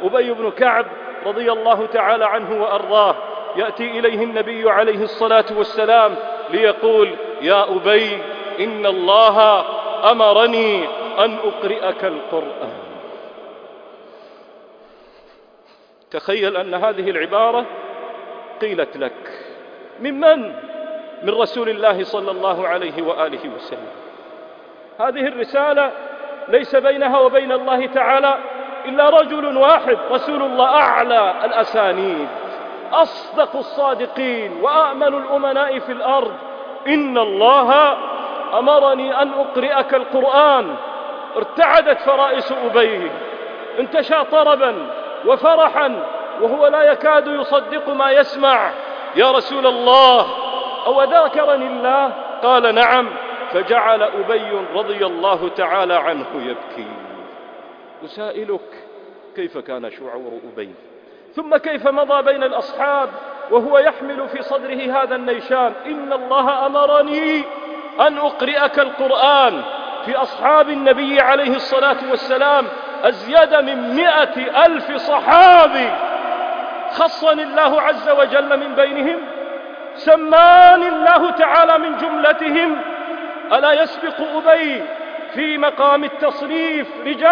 أبي بن كعب رضي الله تعالى عنه وأرضاه يأتي إليه النبي عليه الصلاة والسلام ليقول: يا أبي، إن الله أمرني أن أقرئك القرآن. تخيل أن هذه العبارة قيلت لك من رسول الله صلى الله عليه وآله وسلم. هذه الرسالة ليس بينها وبين الله تعالى إلا رجل واحد، رسول الله، أعلى الأسانيد، أصدق الصادقين، وأأمن الأمناء في الأرض. إن الله أمرني أن أقرئك القرآن. ارتعدت فرائس أبي، انتشى طربا وفرحا وهو لا يكاد يصدق ما يسمع. يا رسول الله، أو ذاكرني الله؟ قال: نعم. فجعل أبي رضي الله تعالى عنه يبكي. أسائلك، كيف كان شعور أبي؟ ثم كيف مضى بين الأصحاب وهو يحمل في صدره هذا النيشان: إن الله أمرني أن أقرئك القرآن. في أصحاب النبي عليه الصلاة والسلام أزيد من 100,000 صحابي خصني الله عز وجل من بينهم، سماني الله تعالى من جملتهم. ألا يسبق أبي في مقام التصريف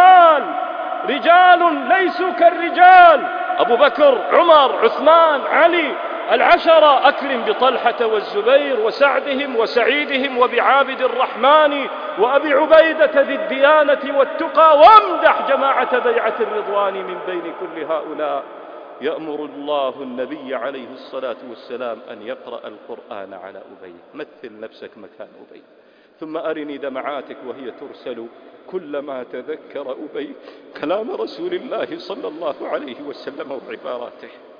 رجال ليسوا كالرجال: أبو بكر، عمر، عثمان، علي، العشرة. أكرم بطلحة والزبير وسعدهم وسعيدهم وبعابد الرحمن وأبي عبيدة ذي الديانة والتقى، وامدح جماعة بيعة الرضوان من بين كل هؤلاء. يأمر الله النبي عليه الصلاة والسلام أن يقرأ القرآن على أبي. مثل نفسك مكان أبي، ثم أرني دمعاتك وهي ترسل كلما تذكر أبي كلام رسول الله صلى الله عليه وسلم وعباراته.